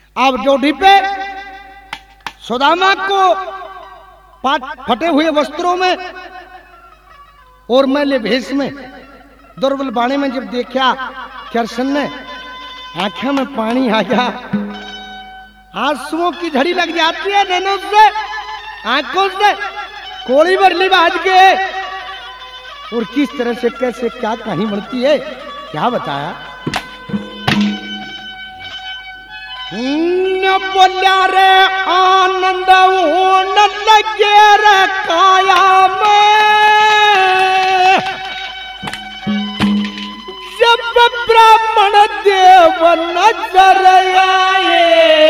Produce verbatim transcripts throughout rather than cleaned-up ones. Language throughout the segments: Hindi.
अब जोड़ी पे सुदामा को फटे हुए वस्त्रों में और मैले भेष में दुर्बल बाणे में जब देखा कृष्ण ने आंखों में पानी आ गया, आंसुओं की झड़ी लग जाती है नैनों से, आंखों से कोड़ी बरली बाज के। और किस तरह से कैसे क्या कहानी बनती है क्या बताया। न बोल्या रे आनंद होने लगे रे काया में, जब ब्राह्मण देव नजर आए।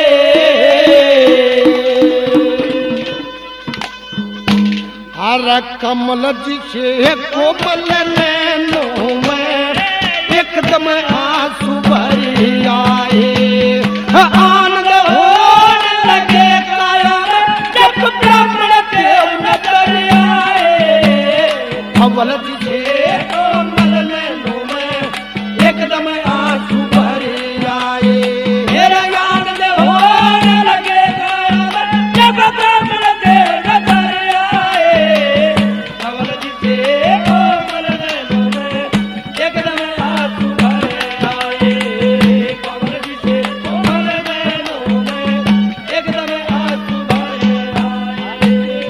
हर कमल जिसे कोमल नैनों में एकदम आंसू भर आए। आनंद होने लगे काया में, जब ब्राह्मण देव नजर आए। कमल जिसे कोमल नैनों में एकदम आंसू भर आए। मेरा आनंद होने लगे काया में, जब ब्राह्मण देव नजर आए। कमल जिसे कोमल नैनों में एकदम आंसू भर आए। कमल जिसे कोमल नैनों में एकदम आंसू भर आए।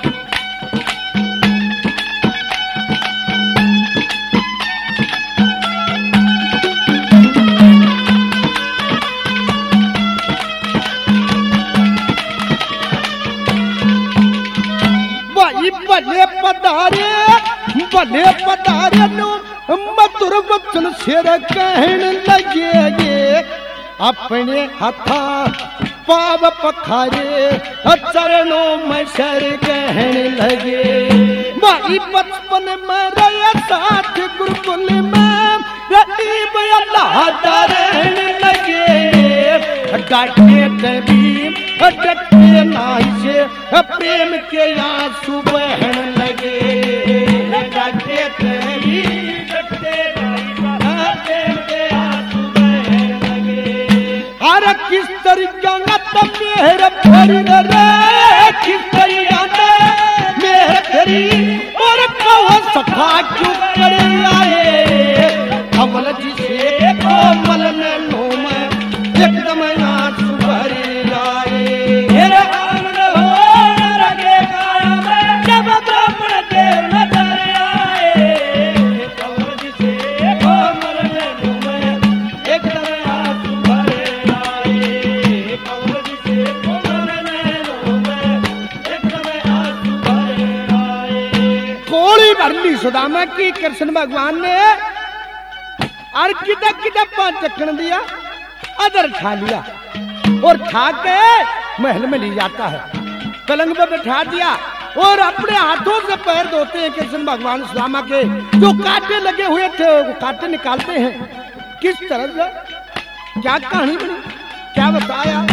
भाई भले पधारे भले पधारे नो मधुर वचन सिर कहने लगे। अपने हथा पाव पखारे चरणों में सर कहने लगे। भाई बचपन में रहे साथ गुरुकुल में रईब अल्लाह रहने लगे। डांटे कभी डटे नाई से प्रेम के आंसू बहन लगे। डांटे कभी डटे नाई से प्रेम के आंसू बहन लगे। अरे किस तरीका न मेहर भरी रे, किस तरीका न मेहर भरी और कहो सखा क्यों कर आए। कमल जिसे कोमल नैनों में एकदम आंसू भर आए। मेरा आनंद होने लगे काया में, जब ब्राह्मण देव नजर आए। कमल जिसे कोमल नैनों में एकदम आंसू भर आए। कमल जिसे कोमल नैनों में एकदम आंसू भर आए। कोड़ी भरली सुदामा की कृष्ण भगवान ने और किदा किदा पांच चक्कर दिया, अदर खा लिया और खा के महल में ले जाता है। पलंग पर बैठा दिया और अपने हाथों से पैर धोते हैं कृष्ण भगवान सुदामा के। जो कांटे लगे हुए थे वो कांटे निकालते हैं। किस तरह से क्या कहानी बनी क्या बताया।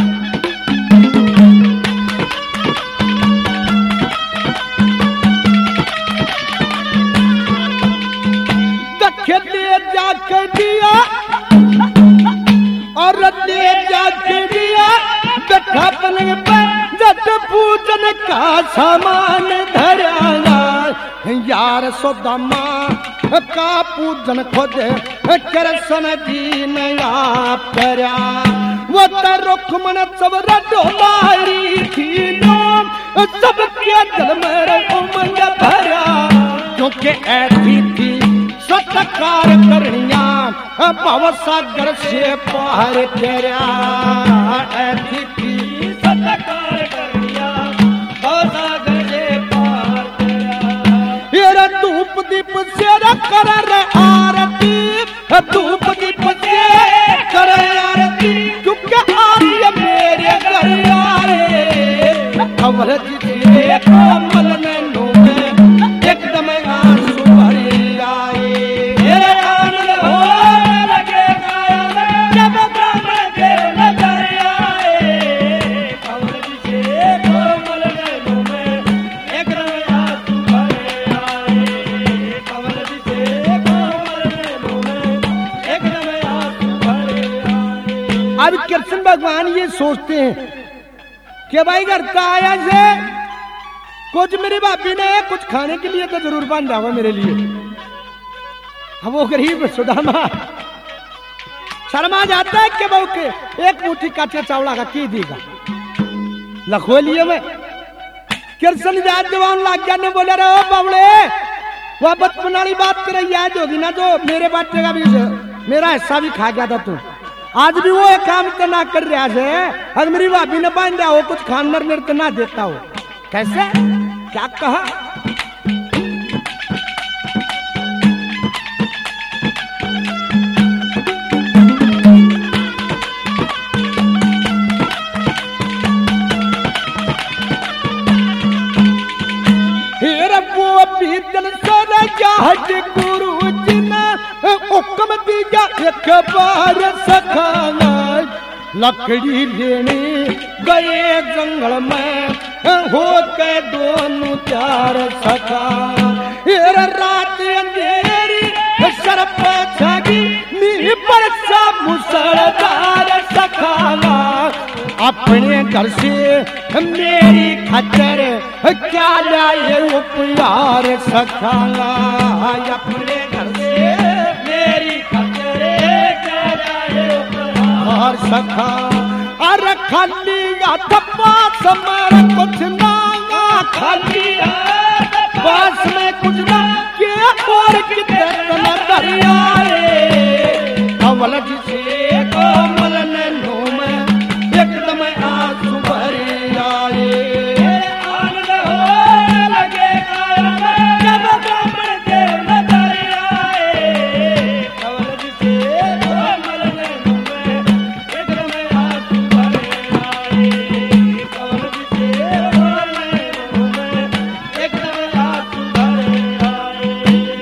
दे जाकर दिया और दे जाकर दिया, बैठा पलंग पर जट पूजन का सामान धराया। यार सुदामा का पूजन खुद कृष्ण जी ने आप करा। वो तो रुक्मन सब डोलारी थी नो, सबके दिल में उमंग भरा। क्योंकि ऐसी थी सत्कार करनिया भव सागर से पार तेरा। ऐसी थी सत्कार करनिया भव सागर से पार तेरा। ये धूप दीप से कर आरती, धूप दीप से कर आरती। क्योंकि आर्य मेरे घर आए। कमल जिसे कोमल नैनों में एकदम आंसू भर आए। आनंद होने लगे काया में, जब ब्राह्मण देव नजर आए। कमल जिसे कोमल नैनों में एकदम आंसू भर आए। कमल जिसे कोमल नैनों में भगवान ये सोचते हैं कि भाई घर का आया से कुछ मेरी भाभी ने कुछ खाने के लिए तो जरूर बन जाओ मेरे लिए। अब वो गरीब सुदामा शर्मा जाता है कि बहू के एक मुट्ठी काटे चावला का की देगा लखो लिए मैं कृष्ण जात जवान लाग गया ने बोले रे बावले वह बचपन वाली बात तेरा याद होगी ना जो मेरे बाटे का भी मेरा हिस्सा भी खा गया था तू आज भी वो एक काम तो ना कर रहा है। अगर मेरी भाभी ने बांध दिया हो कुछ खाना मेरे तो ना देता हो कैसे क्या कहा। गुरु जी ने हुक्म दिया एक बार सखाना लकड़ी लेने गए जंगल में हो के दोनों चार सखा रात अंधेरी सर्प छगी नी पर सा मुसलधार सखाना अपने घर से मेरी खच्चर क्या लाए उपयार सखाना अपने घर से मेरी खच्चर क्या लाए उपयार सखा अरे खाली पास में कुछ ना खाली पास में कुछ ना क्या और कितना दरिया कमल जिसे कोमल नैनो में एकदम आंसू भरे आए आनंद हो लगे जब कोमल देव नजर आए कमल जिसे कोमल नैनो में एकदम आंसू भरे आए कमल जिसे कोमल नैनो में एकदम आंसू भरे आए।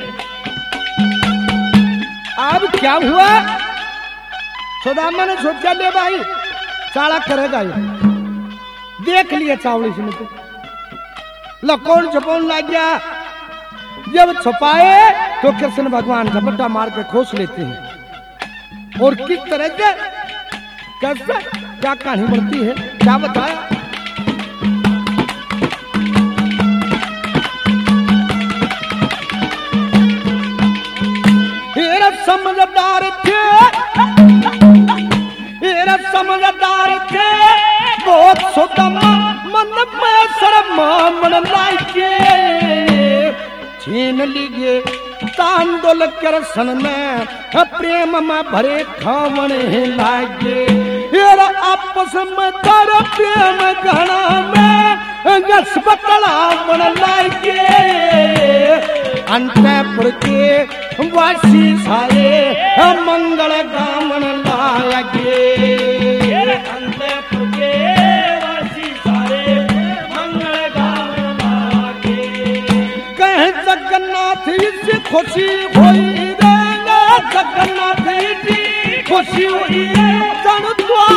अब क्या हुआ सुदामा ने सोचा ले भाई साला करेगा ये देख लिया चावड़ी से मुझे लकोन छपोन लग गया जब छुपाए तो कृष्ण भगवान झपट्टा मार के खोस लेते हैं और किस तरह से कैसे क्या कहानी बढ़ती है क्या बताया। समझदार थे समझदार थे बहुत सुदामा मन में शर्म मन लाके छीन लीजिए तांडुल कृष्ण में प्रेम में भरे खावन लागे आपस में तर प्रेम घना में गस बकला मन लागे अंतपुर के वासी सारे मंगल गामन लागे अंतपुर के वासी सारे मंगल गामन लागे कह जगन्नाथ इससे खुशी हुई जगन्नाथ जी खुशी हुई जन द्वार